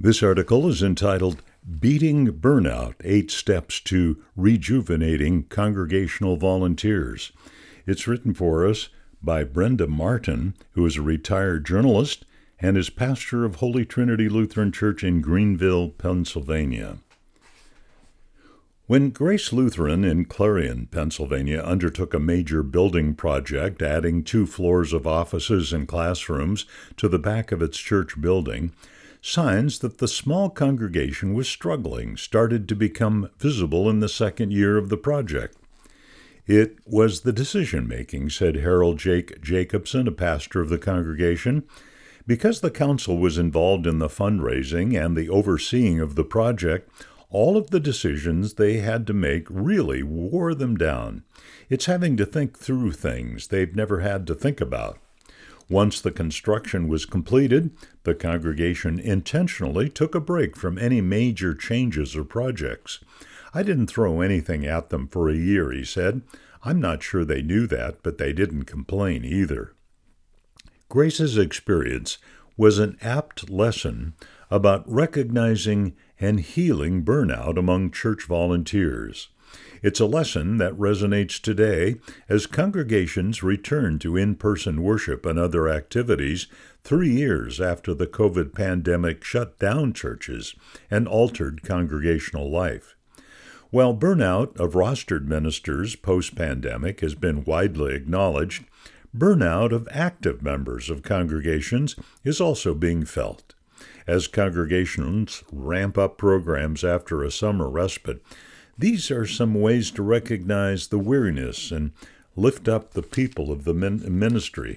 This article is entitled Beating Burnout, 8 Steps to Rejuvenating Congregational Volunteers. It's written for us by Brenda Martin, who is a retired journalist and is pastor of Holy Trinity Lutheran Church in Greenville, Pennsylvania. When Grace Lutheran in Clarion, Pennsylvania, undertook a major building project, adding 2 floors of offices and classrooms to the back of its church building, signs that the small congregation was struggling started to become visible in the second year of the project. It was the decision-making, said Harold Jacobson, a pastor of the congregation. Because the council was involved in the fundraising and the overseeing of the project, all of the decisions they had to make really wore them down. It's having to think through things they've never had to think about. Once the construction was completed, the congregation intentionally took a break from any major changes or projects. I didn't throw anything at them for a year, he said. I'm not sure they knew that, but they didn't complain either. Grace's experience was an apt lesson about recognizing and healing burnout among church volunteers. It's a lesson that resonates today as congregations return to in-person worship and other activities 3 years after the COVID pandemic shut down churches and altered congregational life. While burnout of rostered ministers post-pandemic has been widely acknowledged, burnout of active members of congregations is also being felt. As congregations ramp up programs after a summer respite, these are some ways to recognize the weariness and lift up the people of the ministry.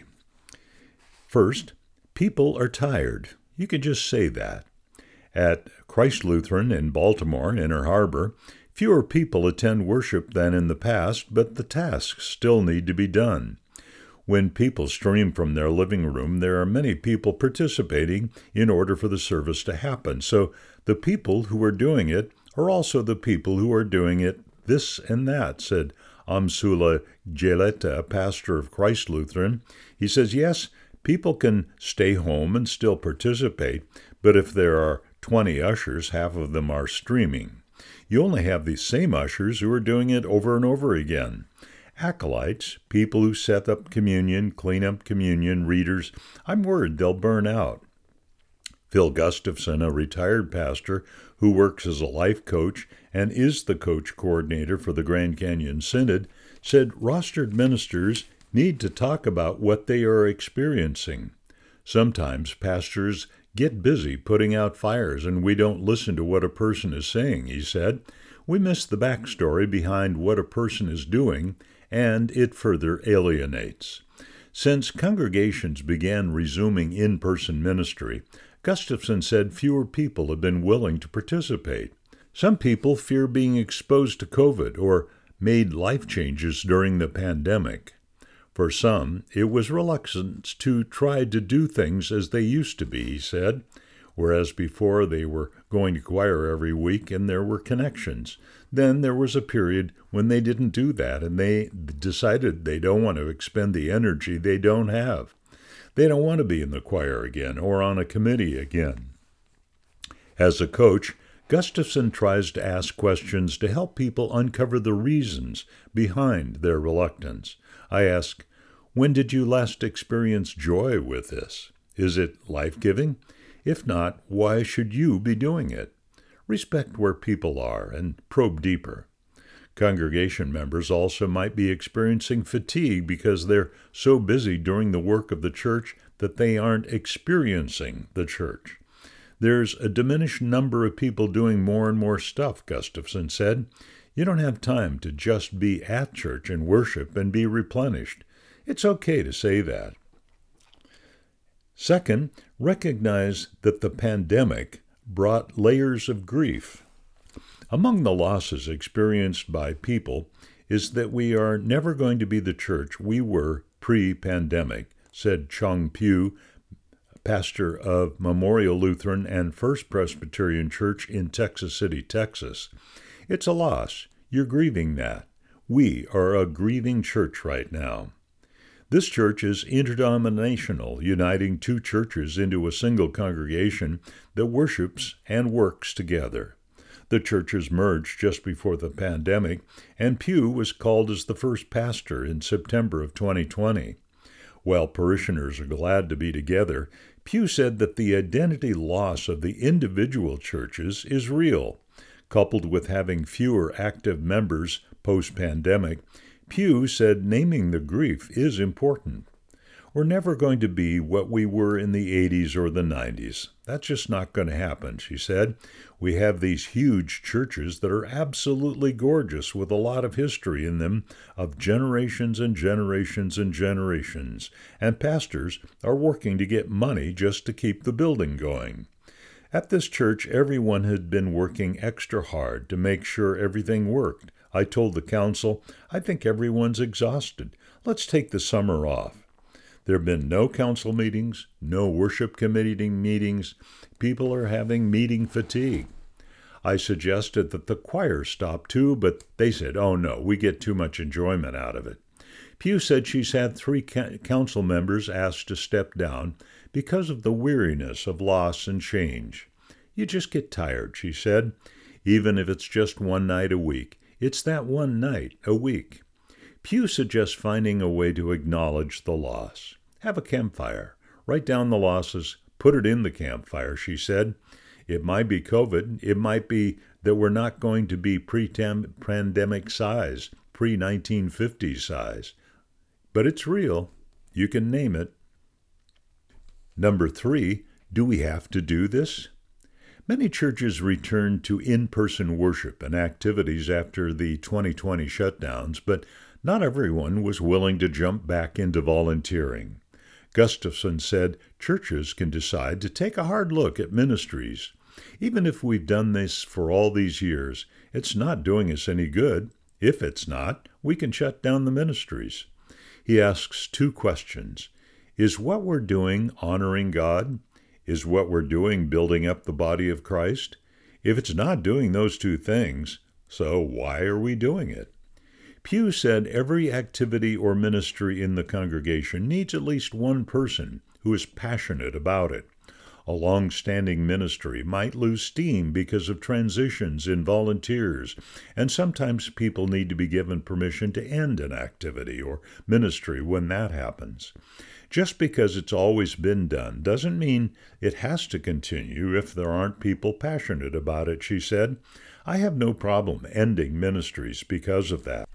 First, people are tired. You can just say that. At Christ Lutheran in Baltimore, Inner Harbor, fewer people attend worship than in the past, but the tasks still need to be done. When people stream from their living room, there are many people participating in order for the service to happen. So the people who are doing it are also the people who are doing it this and that, said Amsula Geleta, pastor of Christ Lutheran. He says, yes, people can stay home and still participate, but if there are 20 ushers, half of them are streaming. You only have the same ushers who are doing it over and over again. Acolytes, people who set up communion, clean up communion, readers, I'm worried they'll burn out. Phil Gustafson, a retired pastor who works as a life coach and is the coach coordinator for the Grand Canyon Synod, said rostered ministers need to talk about what they are experiencing. Sometimes pastors get busy putting out fires and we don't listen to what a person is saying, he said. We miss the backstory behind what a person is doing, and it further alienates. Since congregations began resuming in-person ministry, Gustafson said fewer people have been willing to participate. Some people fear being exposed to COVID or made life changes during the pandemic. For some, it was reluctance to try to do things as they used to be, he said, whereas before they were going to choir every week and there were connections. Then there was a period when they didn't do that and they decided they don't want to expend the energy they don't have. They don't want to be in the choir again or on a committee again. As a coach, Gustafson tries to ask questions to help people uncover the reasons behind their reluctance. I ask, when did you last experience joy with this? Is it life-giving? If not, why should you be doing it? Respect where people are and probe deeper. Congregation members also might be experiencing fatigue because they're so busy doing the work of the church that they aren't experiencing the church. There's a diminished number of people doing more and more stuff, Gustafson said. You don't have time to just be at church and worship and be replenished. It's okay to say that. Second, recognize that the pandemic brought layers of grief. Among the losses experienced by people is that we are never going to be the church we were pre-pandemic, said Chong Pugh, pastor of Memorial Lutheran and First Presbyterian Church in Texas City, Texas. It's a loss. You're grieving that. We are a grieving church right now. This church is interdenominational, uniting two churches into a single congregation that worships and works together. The churches merged just before the pandemic, and Pugh was called as the first pastor in September of 2020. While parishioners are glad to be together, Pugh said that the identity loss of the individual churches is real. Coupled with having fewer active members post-pandemic, Pugh said naming the grief is important. We're never going to be what we were in the 80s or the 90s. That's just not going to happen, she said. We have these huge churches that are absolutely gorgeous with a lot of history in them of generations and generations and generations, and pastors are working to get money just to keep the building going. At this church, everyone had been working extra hard to make sure everything worked. I told the council, I think everyone's exhausted. Let's take the summer off. There have been no council meetings, no worship committee meetings. People are having meeting fatigue. I suggested that the choir stop too, but they said, oh no, we get too much enjoyment out of it. Pugh said she's had 3 council members asked to step down because of the weariness of loss and change. You just get tired, she said, even if it's just one night a week. It's that one night a week. Pugh suggests finding a way to acknowledge the loss. Have a campfire. Write down the losses. Put it in the campfire, she said. It might be COVID. It might be that we're not going to be pre-pandemic size, pre-1950s size. But it's real. You can name it. Number 3, do we have to do this? Many churches returned to in-person worship and activities after the 2020 shutdowns, but not everyone was willing to jump back into volunteering. Gustafson said churches can decide to take a hard look at ministries. Even if we've done this for all these years, it's not doing us any good. If it's not, we can shut down the ministries. He asks 2 questions. Is what we're doing honoring God? Is what we're doing building up the body of Christ? If it's not doing those 2 things, so why are we doing it? Pugh said every activity or ministry in the congregation needs at least one person who is passionate about it. A long-standing ministry might lose steam because of transitions in volunteers, and sometimes people need to be given permission to end an activity or ministry when that happens. Just because it's always been done doesn't mean it has to continue if there aren't people passionate about it, she said. I have no problem ending ministries because of that.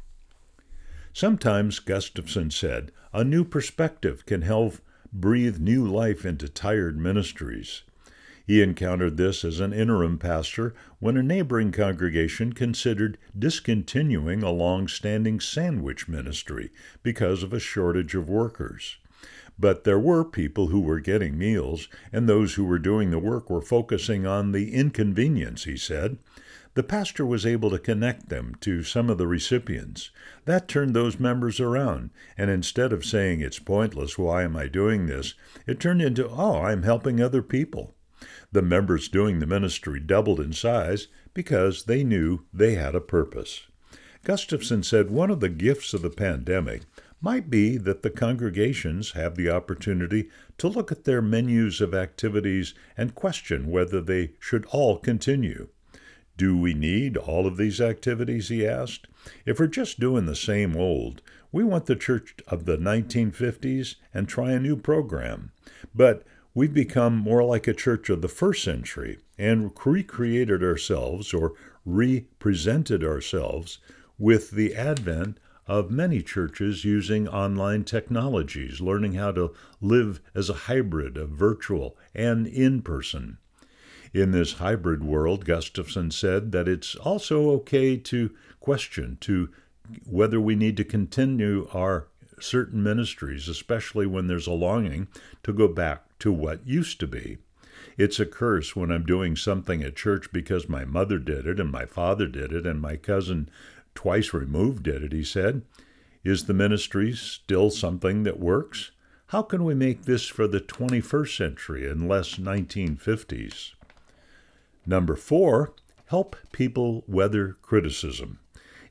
Sometimes, Gustafson said, a new perspective can help breathe new life into tired ministries. He encountered this as an interim pastor when a neighboring congregation considered discontinuing a long-standing sandwich ministry because of a shortage of workers. But there were people who were getting meals, and those who were doing the work were focusing on the inconvenience, he said. The pastor was able to connect them to some of the recipients. That turned those members around, and instead of saying, it's pointless, why am I doing this, it turned into, oh, I'm helping other people. The members doing the ministry doubled in size because they knew they had a purpose. Gustafson said one of the gifts of the pandemic might be that the congregations have the opportunity to look at their menus of activities and question whether they should all continue. Do we need all of these activities, he asked. If we're just doing the same old, we want the church of the 1950s and try a new program. But we've become more like a church of the first century and recreated ourselves or represented ourselves with the advent of many churches using online technologies, learning how to live as a hybrid of virtual and in-person. In this hybrid world, Gustafson said that it's also okay to question whether we need to continue our certain ministries, especially when there's a longing to go back to what used to be. It's a curse when I'm doing something at church because my mother did it and my father did it and my cousin twice removed did it, he said. Is the ministry still something that works? How can we make this for the 21st century and less 1950s? Number 4, help people weather criticism.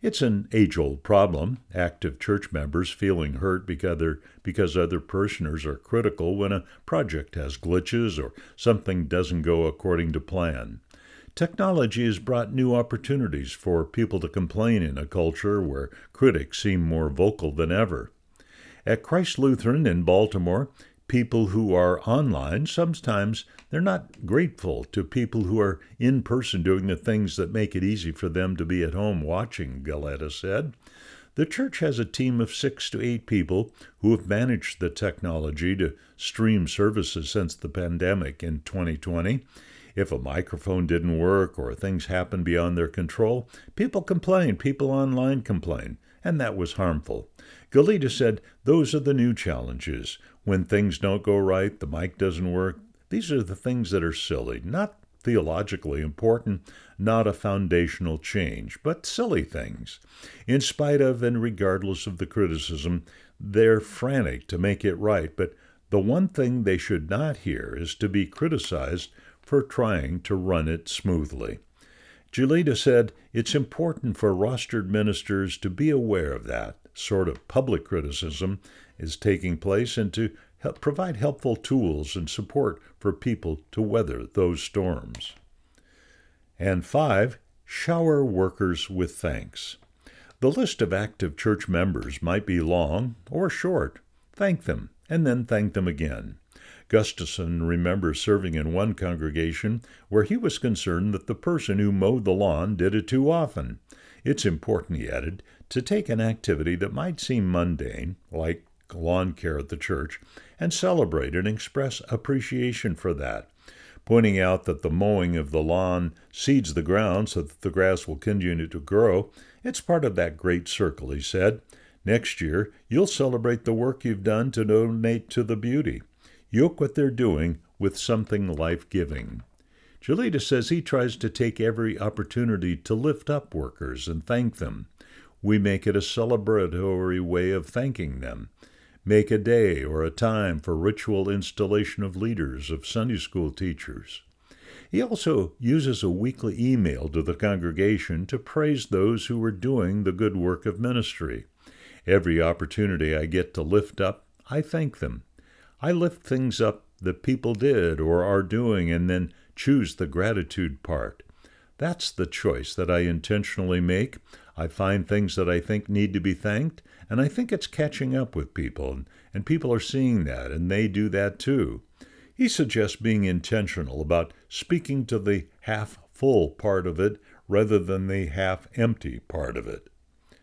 It's an age-old problem, active church members feeling hurt because other parishioners are critical when a project has glitches or something doesn't go according to plan. Technology has brought new opportunities for people to complain in a culture where critics seem more vocal than ever. At Christ Lutheran in Baltimore, people who are online, sometimes they're not grateful to people who are in person doing the things that make it easy for them to be at home watching, Galetta said. The church has a team of 6 to 8 people who have managed the technology to stream services since the pandemic in 2020. If a microphone didn't work or things happened beyond their control, people complain, people online complain, and that was harmful. Galetta said those are the new challenges. When things don't go right, the mic doesn't work, these are the things that are silly, not theologically important, not a foundational change, but silly things. In spite of and regardless of the criticism, they're frantic to make it right, but the one thing they should not hear is to be criticized for trying to run it smoothly. Galetta said it's important for rostered ministers to be aware of that sort of public criticism is taking place and to provide helpful tools and support for people to weather those storms. And 5, shower workers with thanks. The list of active church members might be long or short. Thank them, and then thank them again. Gustafson remembers serving in one congregation where he was concerned that the person who mowed the lawn did it too often. It's important, he added, to take an activity that might seem mundane, like lawn care at the church, and celebrate and express appreciation for that, pointing out that the mowing of the lawn seeds the ground so that the grass will continue to grow. It's part of that great circle, he said. Next year, you'll celebrate the work you've done to donate to the beauty. Yoke what they're doing with something life-giving. Galetta says he tries to take every opportunity to lift up workers and thank them. We make it a celebratory way of thanking them. Make a day or a time for ritual installation of leaders, of Sunday school teachers. He also uses a weekly email to the congregation to praise those who are doing the good work of ministry. Every opportunity I get to lift up, I thank them. I lift things up that people did or are doing and then choose the gratitude part. That's the choice that I intentionally make. I find things that I think need to be thanked, and I think it's catching up with people, and people are seeing that, and they do that too. He suggests being intentional about speaking to the half-full part of it rather than the half-empty part of it.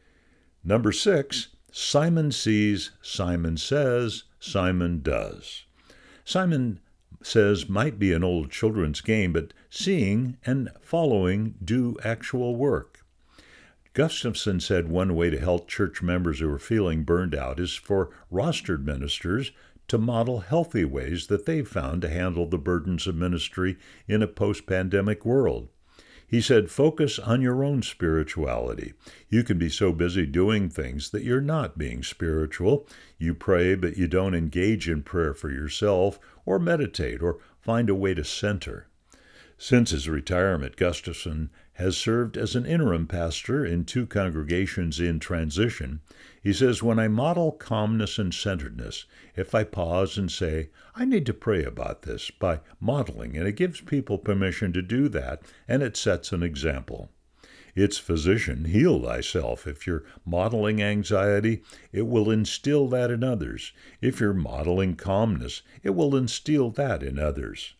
Number 6, Simon sees, Simon says, Simon does. Simon says might be an old children's game, but seeing and following do actual work. Gustafson said one way to help church members who are feeling burned out is for rostered ministers to model healthy ways that they've found to handle the burdens of ministry in a post-pandemic world. He said, focus on your own spirituality. You can be so busy doing things that you're not being spiritual. You pray, but you don't engage in prayer for yourself, or meditate, or find a way to center. Since his retirement, Gustafson has served as an interim pastor in 2 congregations in transition. He says, when I model calmness and centeredness, if I pause and say, I need to pray about this, by modeling, and it gives people permission to do that, and it sets an example. It's physician, heal thyself. If you're modeling anxiety, it will instill that in others. If you're modeling calmness, it will instill that in others.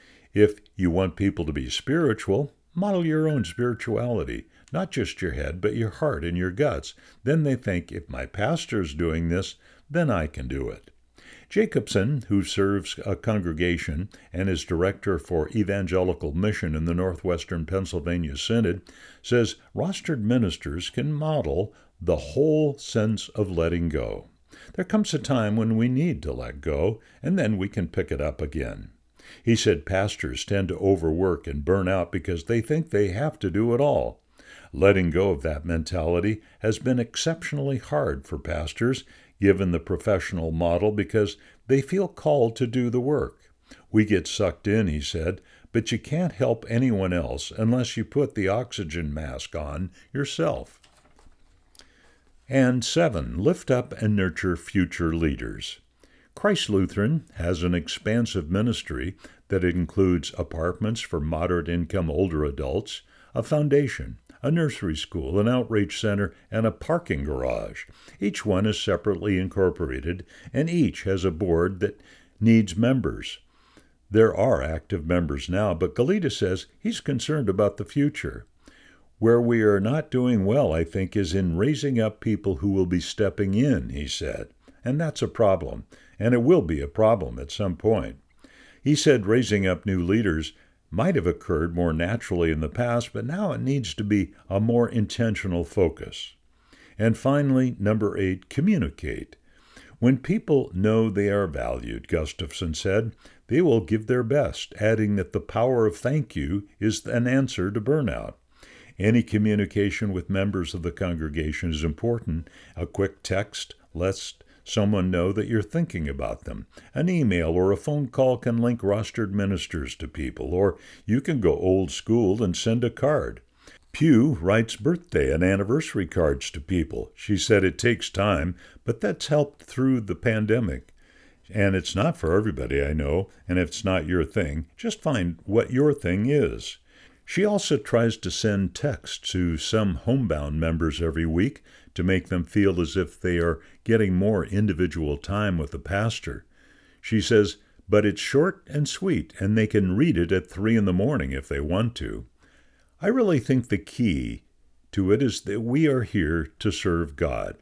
If you want people to be spiritual, model your own spirituality, not just your head, but your heart and your guts. Then they think, if my pastor's doing this, then I can do it. Jacobson, who serves a congregation and is director for evangelical mission in the Northwestern Pennsylvania Synod, says rostered ministers can model the whole sense of letting go. There comes a time when we need to let go, and then we can pick it up again. He said pastors tend to overwork and burn out because they think they have to do it all. Letting go of that mentality has been exceptionally hard for pastors, given the professional model, because they feel called to do the work. We get sucked in, he said, but you can't help anyone else unless you put the oxygen mask on yourself. And 7, lift up and nurture future leaders. Christ Lutheran has an expansive ministry that includes apartments for moderate-income older adults, a foundation, a nursery school, an outreach center, and a parking garage. Each one is separately incorporated, and each has a board that needs members. There are active members now, but Galita says he's concerned about the future. Where we are not doing well, I think, is in raising up people who will be stepping in, he said. And that's a problem, and it will be a problem at some point. He said raising up new leaders might have occurred more naturally in the past, but now it needs to be a more intentional focus. And finally, number 8, communicate. When people know they are valued, Gustafson said, they will give their best, adding that the power of thank you is an answer to burnout. Any communication with members of the congregation is important. A quick text lets someone know that you're thinking about them. An email or a phone call can link rostered ministers to people, or you can go old school and send a card. Pew writes birthday and anniversary cards to people. She said it takes time, but that's helped through the pandemic. And it's not for everybody, I know, and if it's not your thing, just find what your thing is. She also tries to send texts to some homebound members every week to make them feel as if they are getting more individual time with the pastor. She says, but it's short and sweet, and they can read it at 3 a.m. if they want to. I really think the key to it is that we are here to serve God.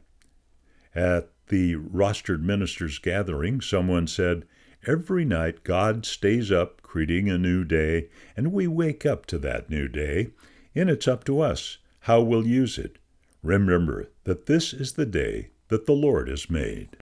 At the rostered ministers gathering, someone said, every night God stays up creating a new day, and we wake up to that new day, and it's up to us how we'll use it. Remember that this is the day that the Lord has made.